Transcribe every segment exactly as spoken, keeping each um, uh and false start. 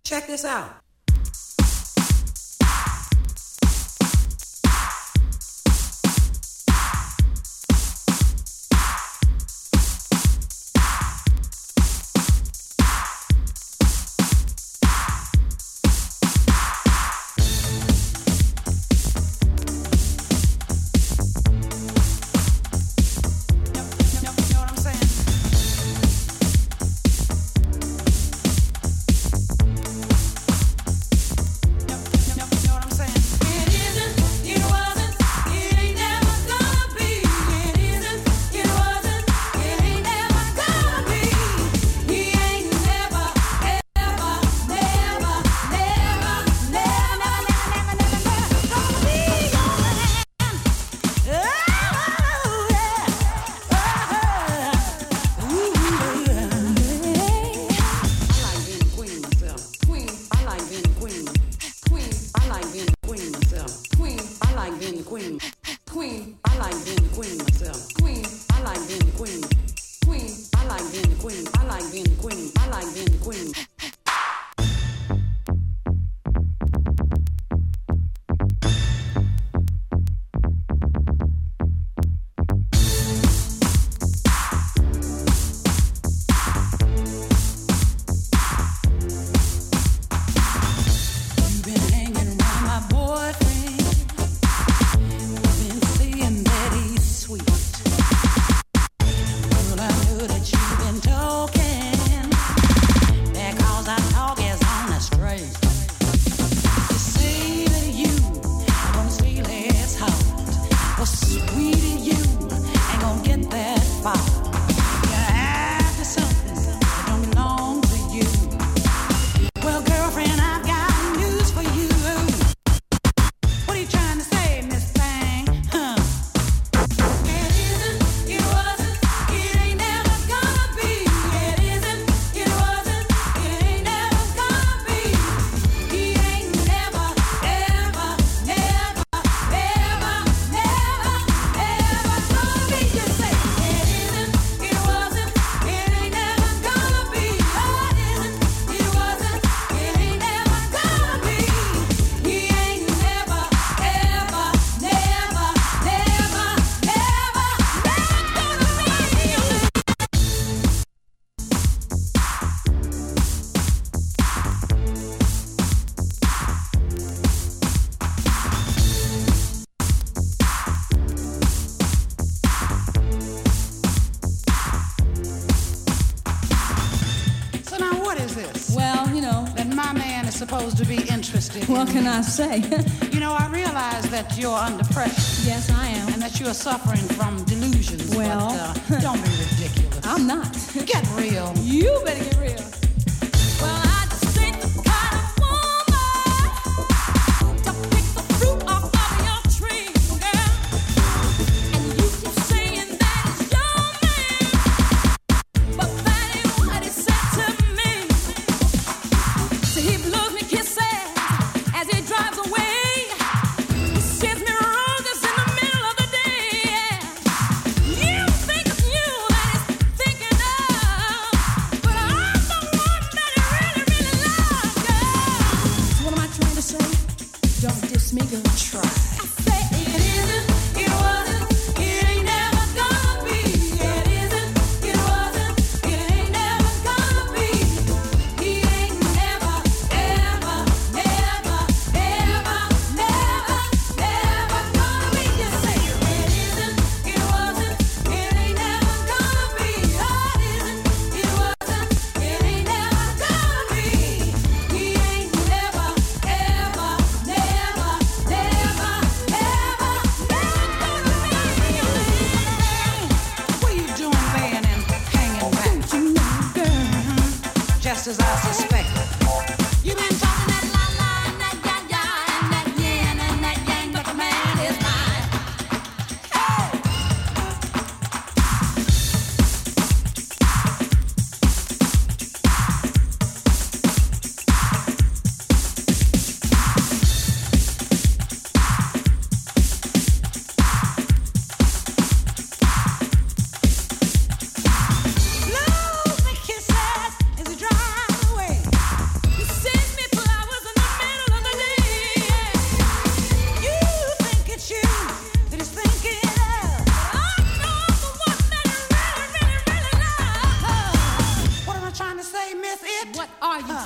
Check this out. Supposed to be interested. What can I say? You know, I realize that you're under pressure. Yes, I am. And that you are suffering from delusions. Well, but, uh, don't be ridiculous. I'm not. Get real. You better get real. Well, I just ain't the kind of woman to pick the fruit off of your tree, girl. And you keep saying that it's your man, but that ain't what he said to me. So he blows me kisses as he drives away. He sends me roses in the middle of the day. You think it's you that he's thinking of, but I'm the one that he really, really loves, girl. So what am I trying to say? Don't diss me, girl. Try. I say it isn't, it wasn't, it ain't never gonna be. It isn't, it wasn't, it ain't never gonna be. He ain't never, ever, never, ever, never, never gonna be. You say it isn't, it wasn't, it ain't never gonna be. Oh, it isn't, it wasn't, it ain't never gonna be. He ain't never, ever, never, never,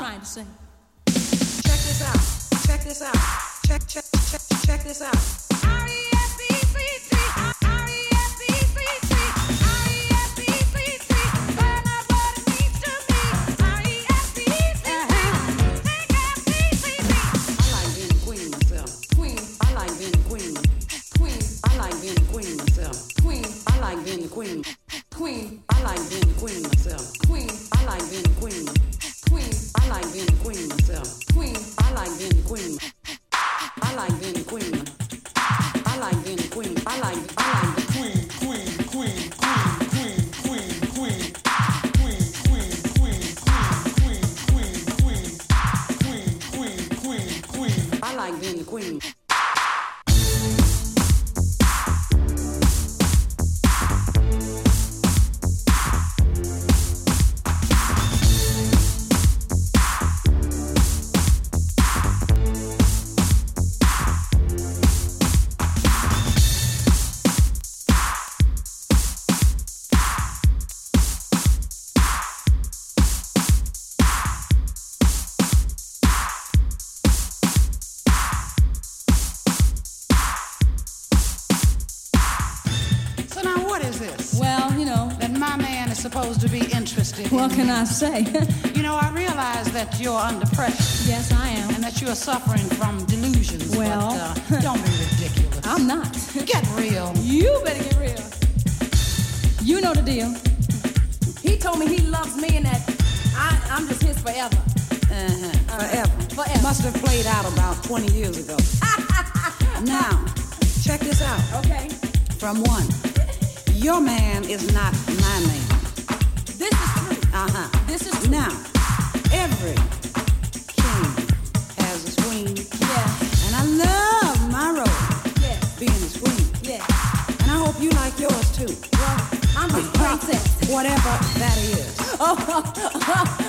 trying to say. Check this out. Check this out. Check, check, check, check this out. R E S P C T. R E S P C T. R E S P C T. Find out what it means to me. R E S P C T. Think S P C T. I like being a queen myself. Queen, I like being a queen. queen, I like being a queen myself. queen, I like being a queen. queen, I like being a queen myself. queen, I like being a queen. queen, I like being a queen myself. queen. I like being a queen. I like being a queen. I like being a queen. I like I like the Queen, queen, queen, queen, queen, queen, queen, queen, queen, queen, queen, queen, queen, queen, queen, queen, queen. I like being the queen. So now what is this? Well, you know, That my man is supposed to be interested what in can me. I say? You know, I realize that you're under pressure Yes, I am. and that you're suffering from delusions. Well. but, uh, don't be ridiculous. I'm not. Get real. You better get real. You know the deal. He told me he loves me and that I, I'm just his forever. Uh-huh. Forever. Forever. Must have played out about twenty years ago. Now, check this out. Okay. From one, your man is not my man. This is true. Uh-huh. This is true. Now, every king has his queen, Yeah. and I love my role Yeah. being his queen. Yeah. And I hope you like yours too. Well, I'm his princess. Whatever that is. Oh,